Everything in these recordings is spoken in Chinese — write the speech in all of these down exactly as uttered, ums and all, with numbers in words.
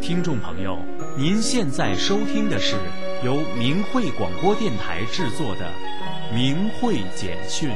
听众朋友，您现在收听的是由明慧广播电台制作的《明慧简讯》。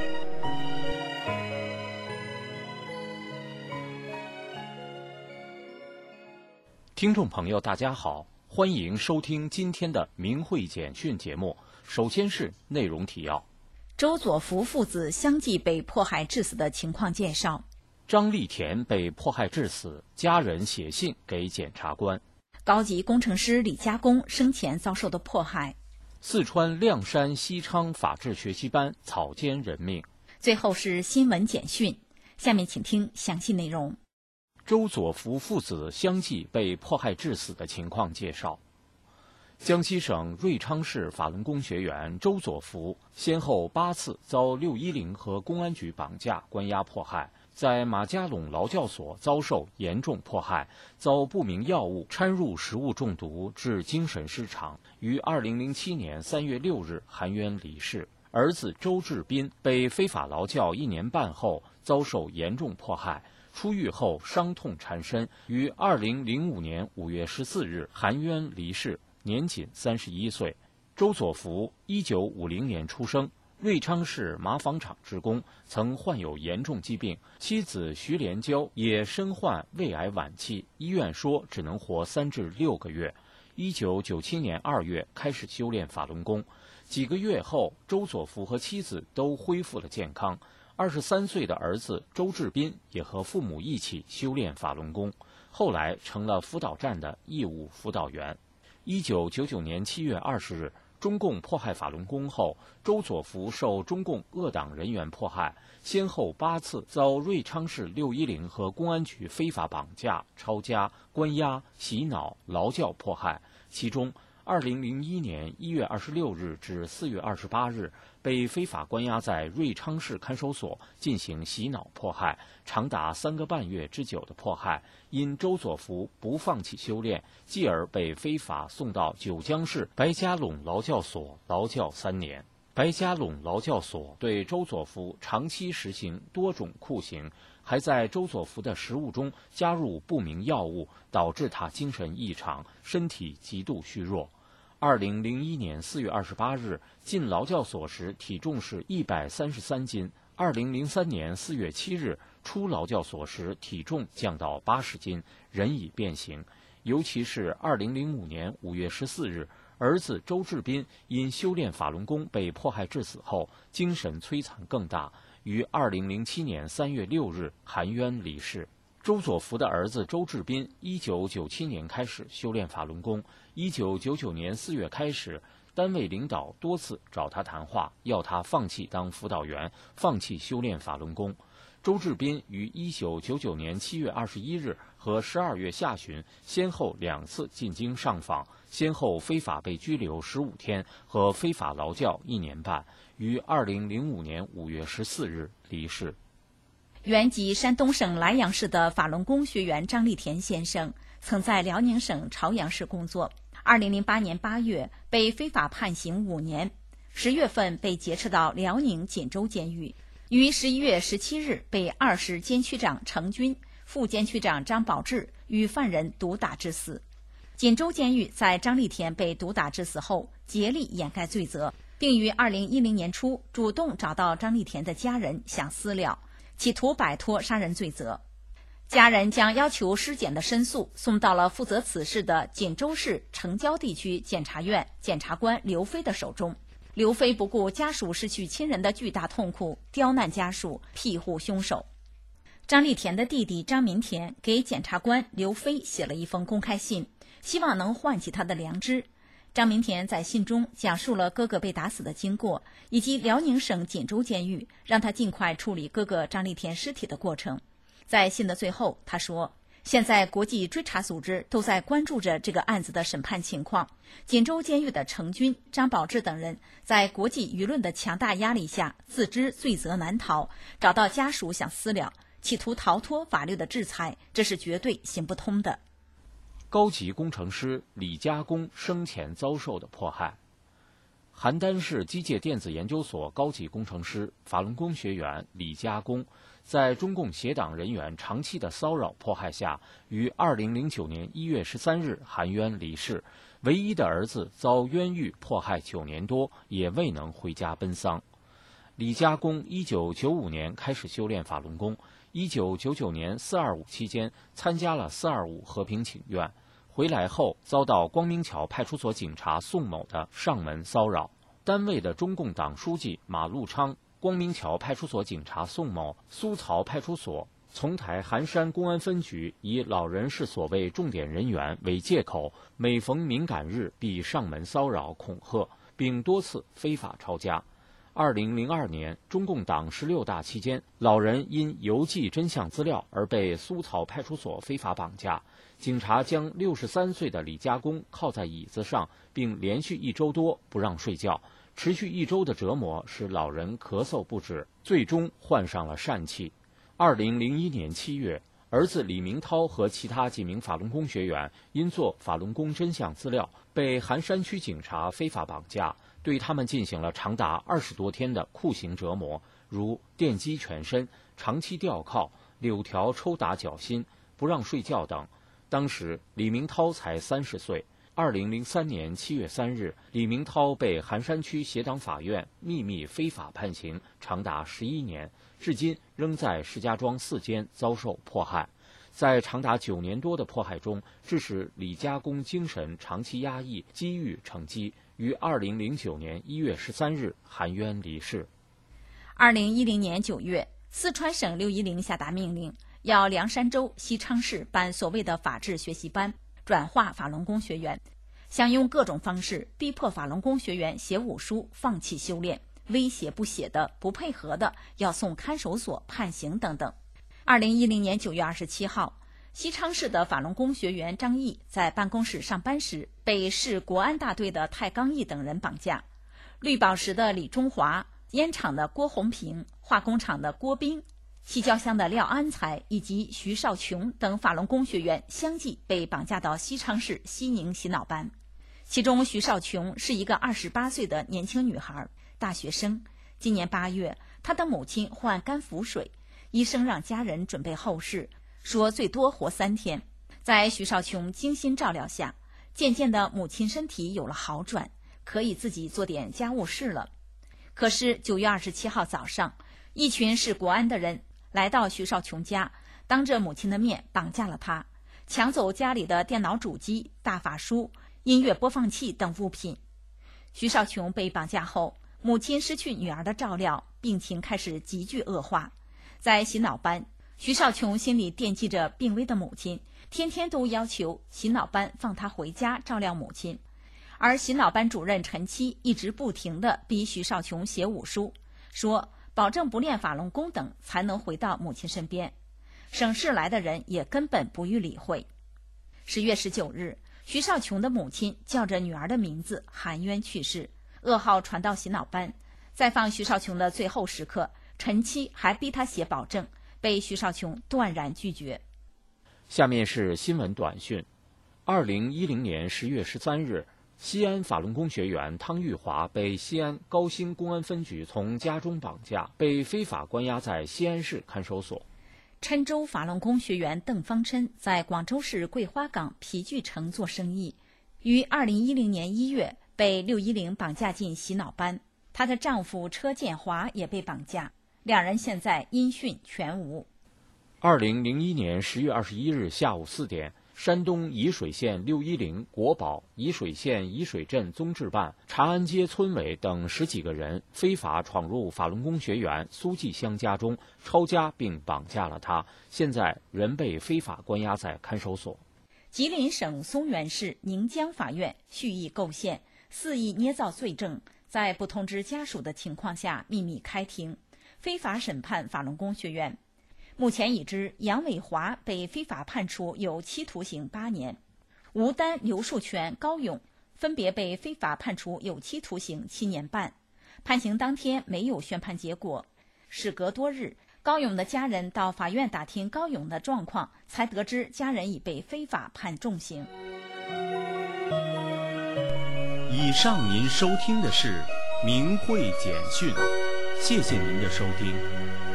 听众朋友，大家好，欢迎收听今天的《明慧简讯》节目。首先是内容提要： 周佐福父子相继被迫害致死的情况介绍。 张立田被迫害致死，家人写信给检察官。 高级工程师李家工生前遭受的迫害。 四川亮山西昌法治学习班草菅人命。 最后是新闻简讯，下面请听详细内容。 周佐福父子相继被迫害致死的情况介绍。江西省瑞昌市法轮功学员周佐福先后八次遭六一零和公安局绑架关押迫害，在马家垄劳教所遭受严重迫害，遭不明药物掺入食物中毒致精神失常，于二零零七年三月六日含冤离世。儿子周志斌被非法劳教一年半后遭受严重迫害，出狱后伤痛缠身，于二零零五年五月十四日含冤离世，年仅三十一岁。周佐福一九五零年出生，瑞昌市麻纺厂职工，曾患有严重疾病，妻子徐连娇也身患胃癌晚期，医院说只能活三至六个月。一九九七年二月开始修炼法轮功，几个月后，周佐福和妻子都恢复了健康。二十三岁的儿子周志斌也和父母一起修炼法轮功，后来成了辅导站的义务辅导员。一九九九年七月二十日，中共迫害法轮功后，周佐福受中共恶党人员迫害，先后八次遭瑞昌市六一零和公安局非法绑架、抄家、关押、洗脑、劳教迫害。其中二零零一年一月二十六日至四月二十八日，被非法关押在瑞昌市看守所进行洗脑迫害，长达三个半月之久的迫害，因周佐福不放弃修炼，继而被非法送到九江市白家垄劳教所劳教三年。白家垄劳教所对周佐福长期实行多种酷刑，还在周佐福的食物中加入不明药物，导致他精神异常，身体极度虚弱。二零零一年四月二十八日进劳教所时体重是一百三十三斤，二零零三年四月七日出劳教所时体重降到八十斤，人已变形。尤其是二零零五年五月十四日，儿子周志斌因修炼法轮功被迫害致死后，精神摧残更大，于二零零七年三月六日含冤离世。周佐福的儿子周志斌一九九七年开始修炼法轮功，一九九九年四月开始，单位领导多次找他谈话，要他放弃当辅导员，放弃修炼法轮功。周志斌于一九九九年七月二十一日和十二月下旬先后两次进京上访，先后非法被拘留十五天和非法劳教一年半，于二零零五年五月十四日离世。 原籍山东省莱阳市的法轮功学员张立田先生，曾在辽宁省朝阳市工作。二零零八年八月被非法判刑五年，十月份被劫持到辽宁锦州监狱，于十一月十七日被二市监区长程军、副监区长张宝志与犯人毒打致死。锦州监狱在张立田被毒打致死后竭力掩盖罪责，并于二零一零年初主动找到张立田的家人想私了，企图摆脱杀人罪责。家人将要求尸检的申诉送到了负责此事的锦州市城郊地区检察院检察官刘飞的手中。刘飞不顾家属失去亲人的巨大痛苦，刁难家属，庇护凶手。张立田的弟弟张民田给检察官刘飞写了一封公开信，希望能唤起他的良知。张民田在信中讲述了哥哥被打死的经过，以及辽宁省锦州监狱让他尽快处理哥哥张立田尸体的过程。在信的最后，他说，现在国际追查组织都在关注着这个案子的审判情况。锦州监狱的程军、张宝志等人在国际舆论的强大压力下，自知罪责难逃，找到家属想私了，企图逃脱法律的制裁，这是绝对行不通的。 高级工程师李家工生前遭受的迫害。邯郸市机械电子研究所高级工程师、法轮功学员李家工， 在中共协党人员长期的骚扰迫害下，于二零零九年一月十三日含冤离世。唯一的儿子遭冤狱迫害九年多，也未能回家奔丧。李家功一九九五年开始修炼法轮功，一九九九年四二五期间参加了四二五和平请愿，回来后遭到光明桥派出所警察宋某的上门骚扰。单位的中共党书记马路昌、光明桥派出所警察宋某、苏曹派出所、丛台寒山公安分局以老人是所谓重点人员为借口，每逢敏感日必上门骚扰恐吓，并多次非法抄家。二零零二年，中共党十六大期间，老人因邮寄真相资料而被苏曹派出所非法绑架。警察将六十三岁的李家功靠在椅子上，并连续一周多不让睡觉。持续一周的折磨使老人咳嗽不止，最终患上了疝气。二零零一年七月，儿子李明涛和其他几名法轮功学员因做法轮功真相资料，被含山区警察非法绑架，对他们进行了长达二十多天的酷刑折磨，如电击全身、长期吊铐、柳条抽打脚心、不让睡觉等。当时李明涛才三十岁。二零零三年七月三日，李明涛被含山区协党法院秘密非法判刑，长达十一年，至今仍在石家庄四监遭受迫害。在长达九年多的迫害中，致使李家功精神长期压抑，积郁成疾，于二零零九年一月十三日含冤离世。 二零一零年九月，四川省六一零下达命令，要凉山州西昌市办所谓的法治学习班，转化法轮功学员，想用各种方式逼迫法轮功学员写武书，放弃修炼，威胁不写的、不配合的要送看守所判刑等等。二零一零年九月二十七号，西昌市的法轮功学员张毅在办公室上班时，被市国安大队的太刚毅等人绑架。绿宝石的李中华、烟厂的郭红平、化工厂的郭斌、西郊乡的廖安才以及徐少琼等法轮功学员相继被绑架到西昌市西宁洗脑班。其中徐少琼是一个二十八岁的年轻女孩，大学生。今年八月，她的母亲患肝腹水，医生让家人准备后事，说最多活三天。在徐少琼精心照料下，渐渐的母亲身体有了好转，可以自己做点家务事了。可是九月二十七号早上，一群市国安的人来到徐少琼家，当着母亲的面绑架了她，抢走家里的电脑主机、大法书、音乐播放器等物品。徐少琼被绑架后，母亲失去女儿的照料，病情开始急剧恶化。在洗脑班，徐少琼心里惦记着病危的母亲，天天都要求洗脑班放她回家照料母亲。而洗脑班主任陈七一直不停地逼徐少琼写武书，说保证不练法轮功等才能回到母亲身边。省市来的人也根本不予理会。十月十九日，徐少琼的母亲叫着女儿的名字含冤去世，噩耗传到洗脑班。在放徐少琼的最后时刻，陈七还逼他写保证，被徐少琼断然拒绝。 下面是新闻短讯。二零一零年十月十三日，西安法轮功学员汤玉华被西安高新公安分局从家中绑架，被非法关押在西安市看守所。 郴州法轮功学员邓方琛在广州市桂花岗皮具城做生意，于二零一零年一月被六一零绑架进洗脑班。她的丈夫车建华也被绑架，两人现在音讯全无。 二零零一年十月二十一日下午四点，山东沂水县六一零国保沂水县沂水镇综治办、长安街村委等十几个人非法闯入法轮功学员苏继香家中，抄家并绑架了他，现在仍被非法关押在看守所。 吉林省松原市宁江法院蓄意构陷、肆意捏造罪证，在不通知家属的情况下秘密开庭，非法审判法轮功学员。目前已知杨伟华被非法判处有期徒刑八年，吴丹、刘树全、高勇分别被非法判处有期徒刑七年半。判刑当天没有宣判结果，事隔多日，高勇的家人到法院打听高勇的状况，才得知家人已被非法判重刑。 以上您收听的是明慧简讯，谢谢您的收听。